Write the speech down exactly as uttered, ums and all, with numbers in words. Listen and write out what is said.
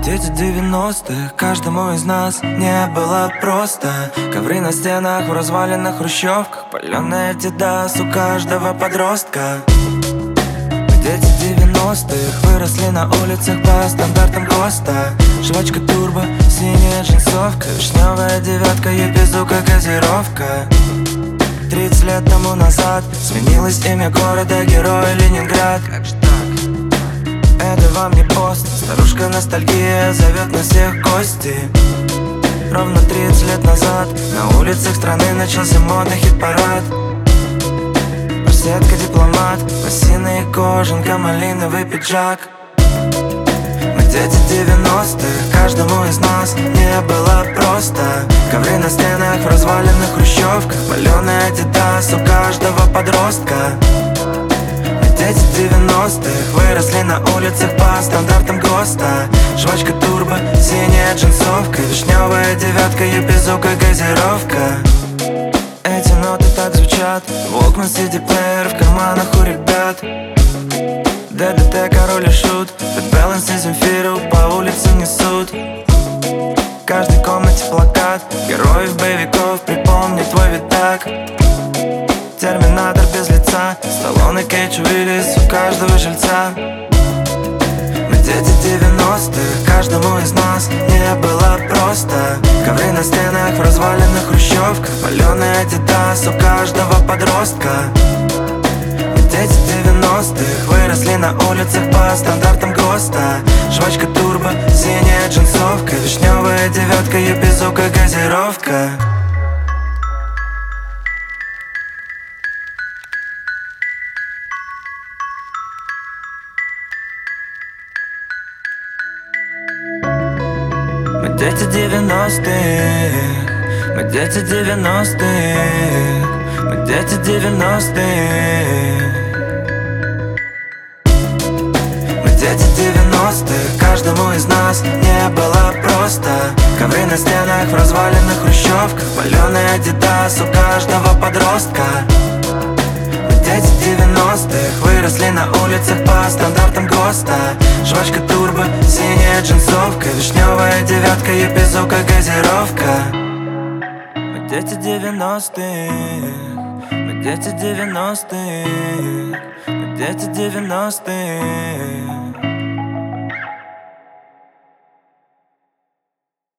Дети девяностых, каждому из нас не было просто. Ковры на стенах в разваленных хрущевках, паленая Adidas у каждого подростка. Мы дети девяностых, выросли на улицах по стандартам ГОСТа. Жвачка турбо, синяя джинсовка, вишневая девятка, епизука, газировка. Тридцать лет тому назад сменилось имя города, героя Ленинград. Как же так? Это вам не пост, старушка ностальгия зовет на всех в гости. Ровно тридцать лет назад на улицах страны начался модный хит-парад. Барсетка, дипломат, лосиная кожанка, малиновый пиджак. Мы дети девяностых, каждому из нас не было просто. Ковры на стенах в разваленных хрущевках, паленая Adidas у каждого подростка. Дети девяностых, выросли на улицах по стандартам ГОСТа. Жвачка турбо, синяя джинсовка, вишневая девятка, епизука, газировка. Эти ноты так звучат, Walkman, си ди-плеер в карманах у ребят. ДДТ, король и шут, Bad Balance и Земфиру по улице несут. В каждой комнате плакат героев боевиков, припомни твой вид так. Терминатор без лица, Сталлоне, Кейдж, Уиллис у каждого жильца. Мы дети девяностых, каждому из нас не было просто. Ковры на стенах в разваленных хрущевках, паленая Adidas у каждого подростка. Мы дети девяностых, выросли на улицах по стандартам ГОСТа. Жвачка турбо, синяя джинсовка, вишневая девятка, епизука, газировка. Мы дети девяностых, мы дети девяностых, мы дети девяностых. Мы дети девяностых, каждому из нас не было просто. Ковры на стенах в разваленных хрущевках, паленая Adidas у каждого подростка. Мы дети девяностых, выросли на улицах по стандартам ГОСТа. Жвачка турбо, синяя джинсовка, вишневая девятка, епизука, газировка. Мы дети девяностых, мы дети девяностых, мы дети девяностых.